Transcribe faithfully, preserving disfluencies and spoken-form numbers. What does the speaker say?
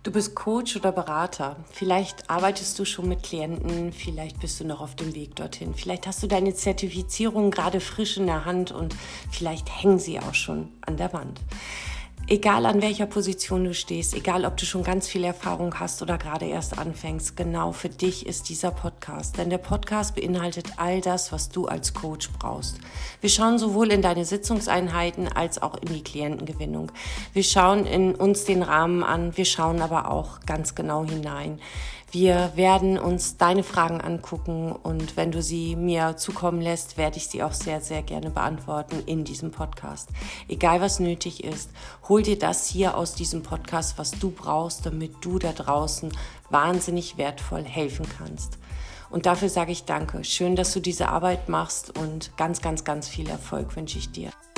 Du bist Coach oder Berater. Vielleicht arbeitest du schon mit Klienten, vielleicht bist du noch auf dem Weg dorthin. Vielleicht hast du deine Zertifizierung gerade frisch in der Hand und vielleicht hängen sie auch schon an der Wand. Egal an welcher Position du stehst, egal ob du schon ganz viel Erfahrung hast oder gerade erst anfängst, genau für dich ist dieser Podcast. Denn der Podcast beinhaltet all das, was du als Coach brauchst. Wir schauen sowohl in deine Sitzungseinheiten als auch in die Klientengewinnung. Wir schauen in uns den Rahmen an, wir schauen aber auch ganz genau hinein. Wir werden uns deine Fragen angucken und wenn du sie mir zukommen lässt, werde ich sie auch sehr, sehr gerne beantworten in diesem Podcast. Egal was nötig ist, hol dir das hier aus diesem Podcast, was du brauchst, damit du da draußen wahnsinnig wertvoll helfen kannst. Und dafür sage ich danke. Schön, dass du diese Arbeit machst und ganz, ganz, ganz viel Erfolg wünsche ich dir.